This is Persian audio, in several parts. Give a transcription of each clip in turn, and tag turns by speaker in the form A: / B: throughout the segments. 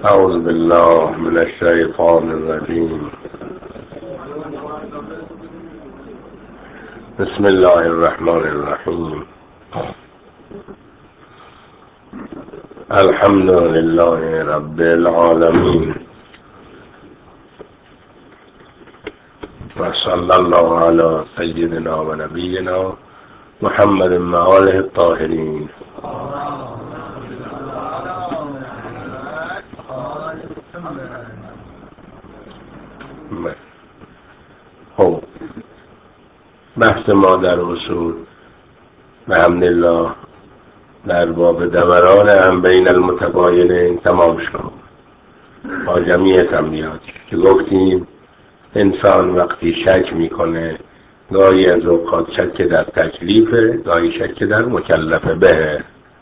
A: أعوذ بالله من الشيطان الرجيم. بسم الله الرحمن الرحيم. الحمد لله رب العالمين، وصلى الله على سيدنا ونبينا محمد وآله الطاهرين. خب بحث ما در اصول بحمدالله در باب دوران هم بین المتباینین تمام شد با جمعی تنبیهات که گفتیم انسان وقتی شک میکنه گاهی از اوقات شک در تکلیفه، گاهی شک در مکلفه به.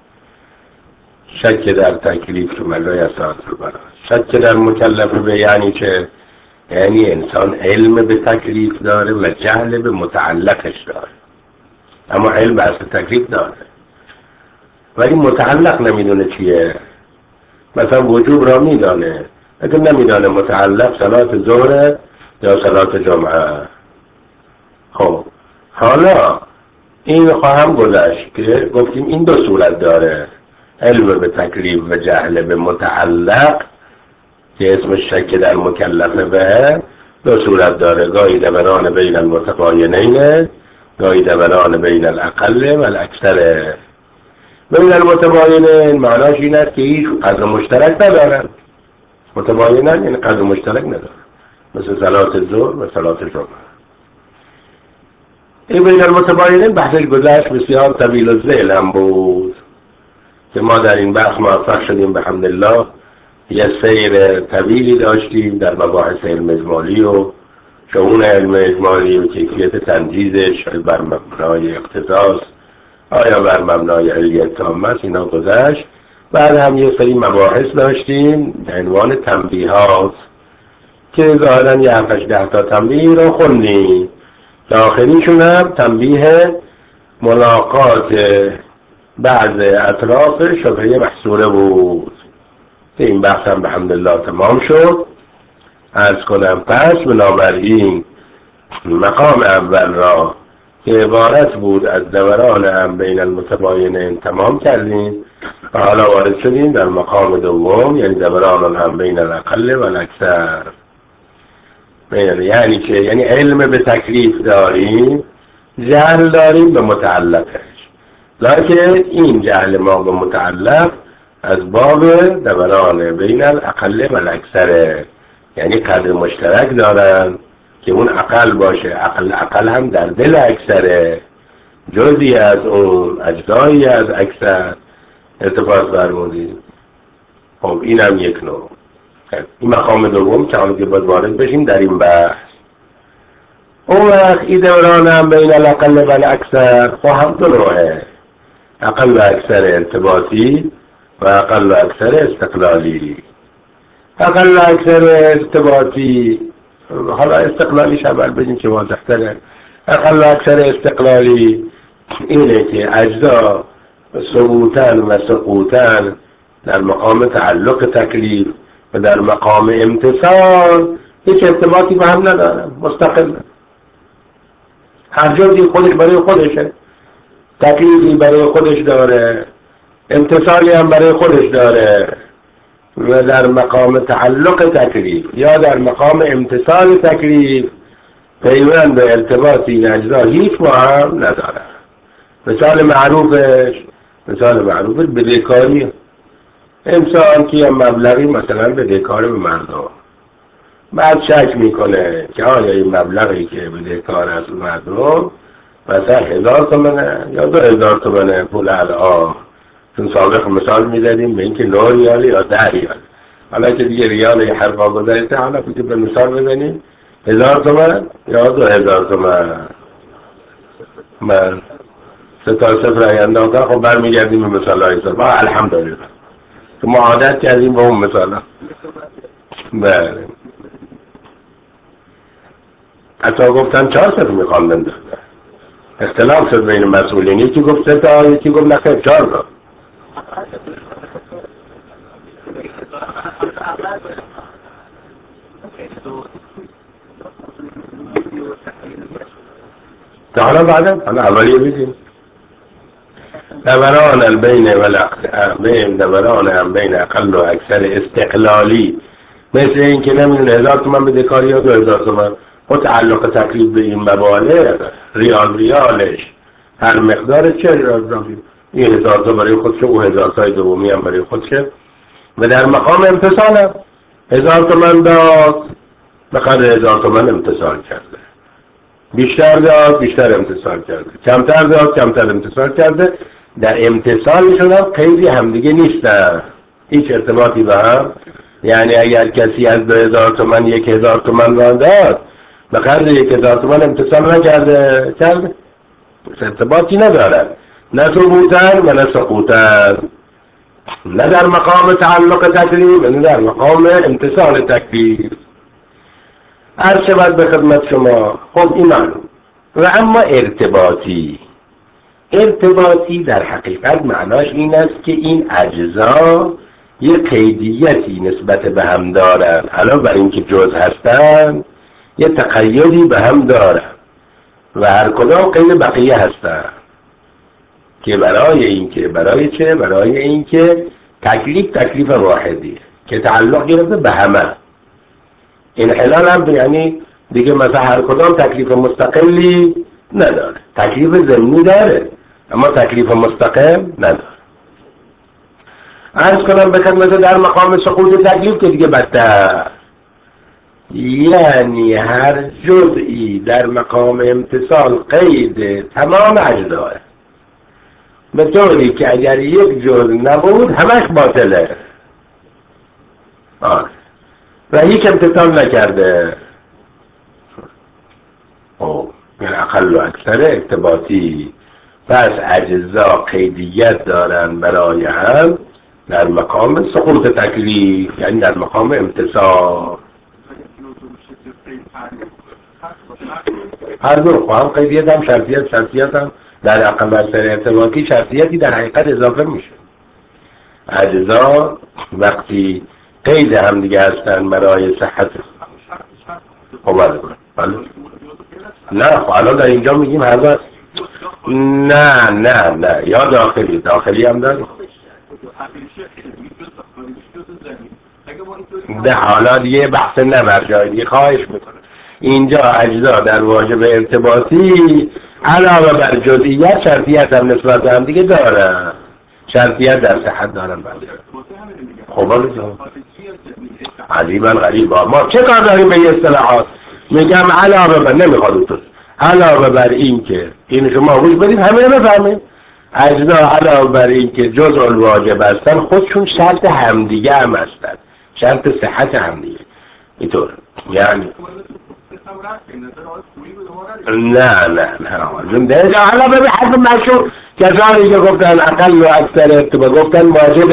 A: شک در تکلیف که ملای اساس رو برد، شک در مکلفه به یعنی چه؟ یعنی انسان علم به تکلیف داره و جهل به متعلقش داره، اما علم بحث تکلیف داره ولی متعلق نمیدونه چیه. مثلا وجوب را میدانه لیکن نمیدانه متعلق صلات ظهر یا صلات جمعه. خب حالا این خواهم گذشت که گفتیم این دو صورت داره، علم به تکلیف و جهل به متعلق که اسمش شک در مکلفه به. دو صورت داره، گاهی دوران بین المتباینین، گاهی دوران بین الاقل و الاکثر. بین المتباینین معناش این است که هیچ قدر مشترک ندارن. متباینین یعنی قدر مشترک ندارن، مثل صلات ظهر و صلات جمعه. این بین المتباینین بحثش گذشت بسیار طویل الذیل هم بود که ما در این بحث موفق شدیم بحمدالله یه سیر طویلی داشتیم در مباحث علم اجمالی و شؤون علم اجمالی و کیفیت تنجیزش بر مبنای اقتضاس آیا بر مبنای علیت تام است، اینا گذشت. بعد هم یه سری مباحث داشتیم به عنوان تنبیهات که ظاهرا یه 7-10 تا تنبیه رو خوندیم که آخریشون هم تنبیه ملاقات بعض اطراف شبهه محصوره بود. این بحث هم بحمدالله تمام شد. عرض کنم پس بنابراین مقام اول را که عبارت بود از دوران هم بین المتباینین تمام کردیم و حالا وارد شدیم در مقام دوم، یعنی دوران هم بین الاقل و الاکثر. یعنی که یعنی علم به تکلیف داریم، جهل داریم به متعلقش، لکن این جهل ما به متعلق از باب دوران بین الاقل و الاکثر، یعنی قدر مشترک دارن که اون اقل باشه، اقل هم در دل اکثره، جزئی از اون، اجزایی از اکثر اتفاق فرمودید. خب این هم یک نوع. این مقام دوم که حالا که باید وارد بشیم در این بحث. اون وقت این دوران هم بین الاقل و الاکثر خواهم دو نوعه، اقل و اکثر ارتباطی و اقل و اکثر استقلالی. اقل و اکثر ارتباطی، حالا استقلالیش اول بگیم که واضح‌تره. اقل و اکثر استقلالی اینه که اجزا ثبوتن و سقوطن در مقام تعلق تکلیف و در مقام امتصال هیچ ارتباطی به هم ندارن، مستقل. هر جزئی خودش برای خودشه، تکلیفی برای خودش داره، امتصالی هم برای خودش داره و در مقام تعلق تکلیف یا در مقام امتصال تکلیف پیوند به ارتباط این اجزا هیچ با هم نداره. مثال معروفش بدهکاری. انسان که مبلغی مثلا بدهکار به مردم، بعد شک میکنه که آیا این مبلغی که بدهکار از مردم مثلا 1000 تومنه یا 2000 تومنه پول الان. چون سابق مثال میزدیم به اینکه 9 ریال یا 10 ریال، حالا که دیگه ریال یه حرفا گذاشته، حالا که به مثال بزنیم 1000 تومن یا 2000 تومن. من 3 تا 0 انداختن. خب برمیگردیم به مثال های سال. الحمدلله که ما عادت کردیم به اون مثال ها. بله حتی گفتن 4 صفر میخوام بنده، اختلاف شد بین مسئولین، یکی گفت 3 تا، یکی گفت نخیر 4 تا. حالا بعدم حالا اولیه بگیم دوران البین دوران هم بین اقل و اکثر استقلالی، مثل این که نمیدونه 1000 تومن بده کاری یا 2000 تومن، با تعلق تکلیف به این مبالغ ریالش هر مقدار چه این 1000 تا برای خودشه، او 1000 تای دومی هم برای خودشه. و در مقام امتصال هم 1000 تومن داد بقدر 1000 تومن امتصال کرده، بیشتر داد بیشتر امتصال کرده، کمتر داد کمتر امتصال کرده. در امتصالشون هم قیدی همدیگه نیستن، هیچ ارتباطی به هم. یعنی اگر کسی از 2000 تومن 1000 تومن را داد به قدر 1000 تومن امتصال نکرده کرده، ارتباطی ندارد، نه ثبوتن و نه سقوطن، نه در مقام تعلق تکلیف نه در مقام امتصال تکلیف. هر شود به خدمت شما. خب این معلوم. و اما ارتباطی در حقیقت معناش این است که این اجزا یه قیدیتی نسبت به هم دارن، علاوه بر اینکه جزء هستن یه تقیدی به هم دارن و هر کدام قید بقیه هستن، که برای چه؟ برای اینکه تکلیف واحدی که تعلق گرفته به همه. انحلال هم یعنی دیگه مثلا هر کدام تکلیف مستقلی نداره، تکلیف ضمنی داره اما تکلیف مستقل نداره. عرض کنم به خدمت در مقام سقوط تکلیف که دیگه بدتر، یعنی هر جزئی در مقام امتصال قید تمام اجزاه، به طوری که اگر یک جزء نبود همش باطله و هیچ امتصال نکرده. یعنی اقل و اکثر ارتباطی، پس اجزا قیدیت دارن برای هم در مقام سقوط تکلیف، یعنی در مقام امتصال. هر دو هم قیدیت هم شرطیت هم در اقل و اکثر ارتباطی شرطیتی در حقیقت اضافه میشه. اجزا وقتی قید هم دیگه هستن برای صحت. خب بله. نه حالا در اینجا میگیم هر نه یا داخلی هم داریم. ده حالا دیگه بحث نبر جای دیگه، خواهش میکنم. اینجا اجزا در واجب ارتباطی علاوه بر جزئیات شرطیت هم نسبت به هم دیگه دارن، شرطیت در صحت دارن. خب عجیبا غریبا، ما چه کار داریم به این اصطلاحات؟ میگم علاوه بر نمیخواد علاوه بر این که این شما گوش بدید همه بفهمید، اجزا علاوه بر این که جزء الواجب هستن خودشون شرط همدیگه هم هستن، شرط صحت همدیگه. اینطور یعنی نه حالا ببین حرف مشهور کسانی که گفتن اقل و اکثر ارتباط گفتن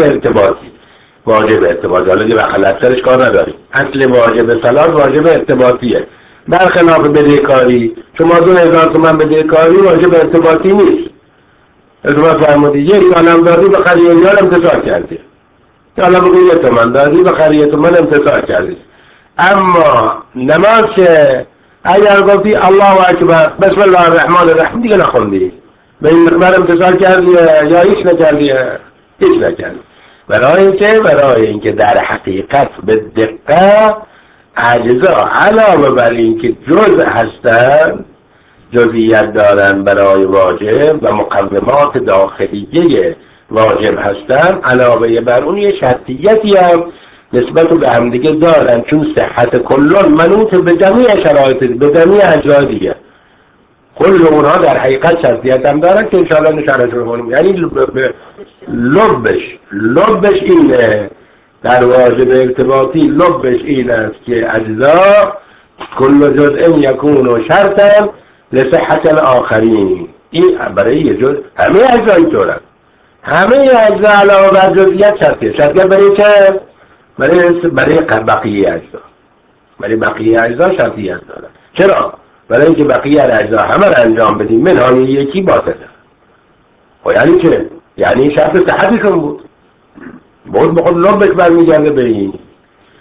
A: واجب ارتباطی، حالا دیگه اقل اکثرش کار نداریم. اصل واجب صلات واجب ارتباطیه، برخلاف بدهکاری. شما 2000 تومن بدهکاری واجب ارتباطی نیست. ارتباط فرمودی یک ریالم دادی به خریه ریال امتصال کردی، حالا بگو 1 تومن دادی به خریه تومن امتصال کردی. اما نماز که اگر گفتی الله اکبر بسم الله الرحمن الرحیم دیگه نخوندی، به این مقدار امتصال کردی یا هیچ نکردی؟ هیچ نکردی. برای اینکه در حقیقت به دقت اجزا علاوه بر اینکه جزء هستن جزئیات دارن برای واجب و مقومات داخلیه واجب هستن، علاوه بر اون یه شرطیتی هم نسبت به هم دیگه دارن، چون صحت کلون منوط به جمیع شرایط، به جمیع اجزا دیگه. کل اونها در حقیقت شرطیت هم دارن که انشاءالله نشانش رو کنیم. یعنی لبش اینه در واجب ارتباطی، لبش این است که اجزا کل جزء یکون شرطا لصحت الاخرین. این برای یه جزء همه اجزا اینطورن، همه اجزا علاوه بر جزئیات شرطیت برای چه؟ برای بقیه اجزا، برای بقیه اجزا شرطیت دارن. چرا؟ برای اینکه بقیه اجزا همه را انجام بدیم منهای یکی باطله. و یعنی چه؟ یعنی شرط صحتشون بود به خود لبش برمیگرده به این.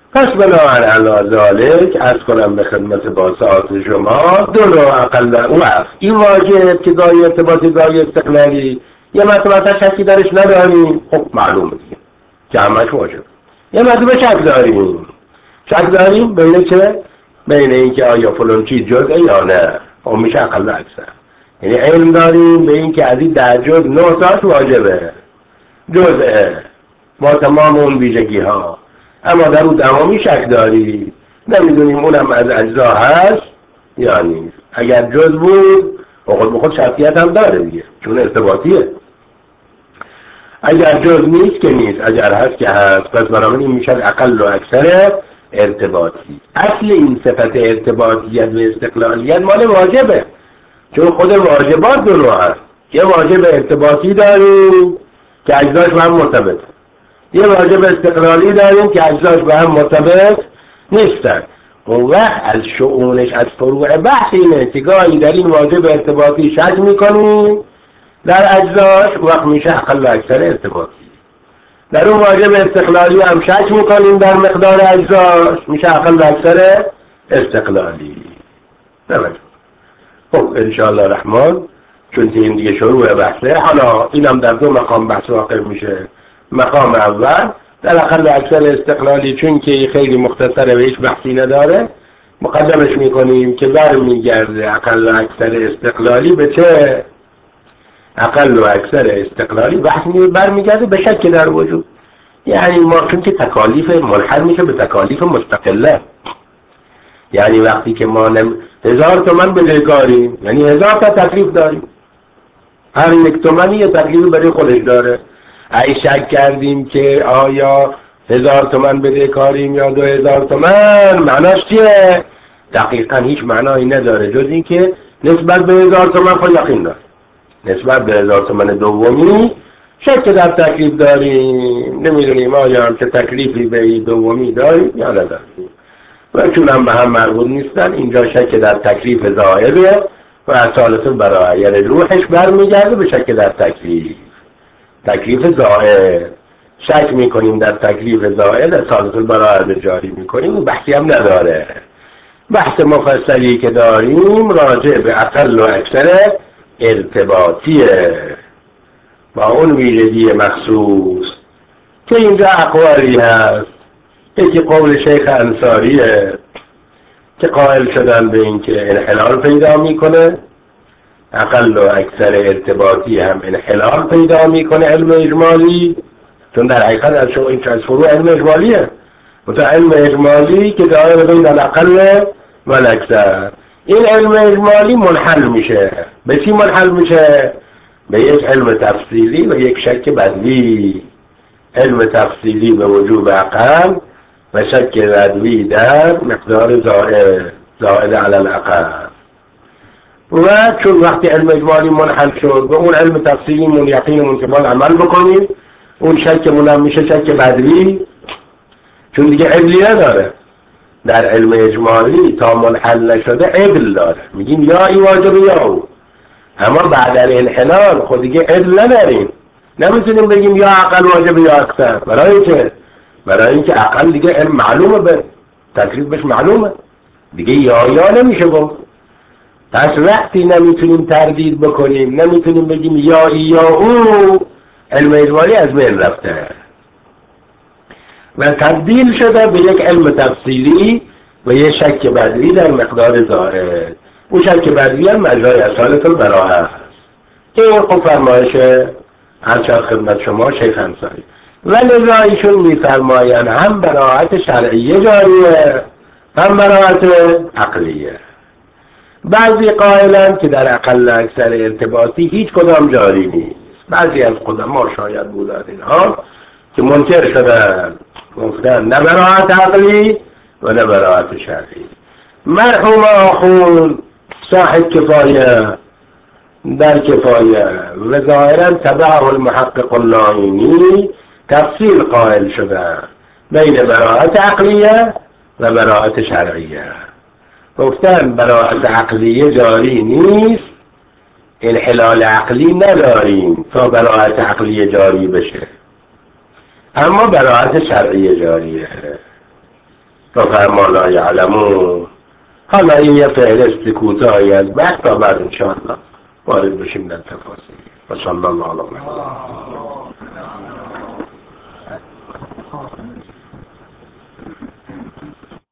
A: پس بنابراین علی ذالک عرض کنم به خدمت باسات شما دو نوع اقل او است. این واژه ابتدایی ارتباطی گاهی استقلالی یه مرتبه شکی درش نداریم، خب معلومه دیگه که همش واجب. یه مرتبه شک داریم بین چه؟ بین اینکه آیا فلان چیز جزءه یا نه، خب میشه اقل و اکثر. یعنی علم داریم به اینکه از این 10 جزء 9 تاش واجبه، جزءه با تمام اون ویژگی ها، اما در اون دهمی شک داریم، نمیدونیم اونم از اجزا هست یا نیست. اگر جز بود خود به خود شرطیت هم داره دیگه، چون ارتباطیه. اگر جز نیست که نیست، اگر هست که هست. پس برای این میشه اقل و اکثر ارتباطی. اصل این صفت ارتباطیت و استقلالیت مال واجبه، چون خود واجبات دو نوع هست. یه واجب ارتباطی داریم که اجزاش با هم مرتبطه، یه واجب استقلالی داریم که اجزاش با هم مرتبط نیستن. اون وقت از شؤونش از فروع بحث اینه که گاهی در این واجب ارتباطی شک میکنیم در اجزاش، وقت میشه اقل و اکثر ارتباطی. در اون واجب استقلالی هم شک میکنیم در مقدار اجزاش، میشه اقل و اکثر استقلالی. نمیدونم. خب انشاءالله رحمان، چون این دیگه شروع بحثه. حالا اینم در دو مقام بحث واقع میشه. مقام اول در اقل و اکثر استقلالی، چون که خیلی مختصره و هیچ بحثی نداره، مقدمش میکنیم که برمیگرده اقل و اکثر استقلالی به چه؟ اقل و اکثر استقلالی بحث برمیگرده به شک در وجود. یعنی ما چون که تکالیف منحل میشه به تکالیف مستقله، یعنی وقتی که ما 1000 تومن بدهکاریم، یعنی 1000 تا تکلیف داریم، هر یک تومنی یه تکلیف برای خودش داره. ای شک کردیم که آیا 1000 تومن بدهکاریم یا 2000 تومن، معناش چیه؟ دقیقا هیچ معنایی نداره جز این که نسبت به 1000 تومن خود یقین داریم، نسبت به 1000 تومن دومی شک در تکلیف داریم، نمیدونیم آیا هم که تکلیفی به دومی داریم یا نداریم، و چون هم به هم مربوط نیستن اینجا شک در تکلیف زائده و ثالث برای یعنی روحش برمیگرده به شک در تکلیف زائد. شک میکنیم در تکلیف زائد، ثالث برای جاری میکنیم و بحثی هم نداره. بحث مفصلی که داریم راجع به اقل و اکثر ارتباطیه با اون ویژگی مخصوص که اینجا اقوالی هست. یکی قول شیخ انصاریه که قائل شدن به این که انحلال پیدا میکنه، اقل و اکثر ارتباطی هم انحلال پیدا میکنه علم اجمالی، چون در حقیقت از فروع علم اجمالیه. مثلا علم اجمالی که دائره بین الاقل و الاکثر، این علم اجمالی منحل میشه. به چی منحل میشه؟ به یک علم تفصیلی و یک شک بدوی. علم تفصیلی به وجوب اقل و شک بدوی در مقدار زائد علی الاقل. و چون وقتی علم اجمالی منحل شد به اون علم تفصیلیمون یقینمون که باید عمل بکنیم، اون شکمون هم میشه شک بدوی، چون دیگه عدلی نداره. در علم اجمالی تا منحل نشده عدل داره، میگیم یا ای واجب یا او، اما بعد الانحلال خود دیگه عدل نداریم، نمیتونیم بگیم یا اقل واجب یا اکثر. برای چه؟ برای اینکه اقل دیگه علم معلومه، به تکلیفش معلومه دیگه، یا نمیشه گفت. پس وقتی نمیتونیم تردید بکنیم، نمیتونیم بگیم یا ای یا او، علم اجمالی از بین رفته و تبدیل شده به یک علم تفصیلی و یک شک بدوی در مقدار زائد. اون شک بدوی هم مجرای اصالت البراءه است. این خب فرمایشه هرچند خدمت شما شیخ انصاری. و لذا ایشون میفرماین هم براءت شرعیه جاریه هم براءت عقلیه. بعضی قائلن که در اقل اکثر ارتباطی هیچ کدام جاری نیست. بعضی از قدما شاید بودن اینها که منکر شدن، گفتن نه براءت عقلی و نه براءت شرعی. مرحوم آخوند صاحب کفایه در کفایه و ظاهرا تبعه المحقق النائینی تفصیل قائل شدن بین براءت عقلیه و براءت شرعیه. گفتن براءت عقلیه جاری نیست، انحلال عقلی نداریم تا براءت عقلیه جاری بشه، اما براءت شرعیه جاریه. و فرما لا یعلمون. حالا این یه فهرست کوتاهی از بحث تا بعد انشاءالله وارد بشیم در تفاصیل. و صلی الله علیه و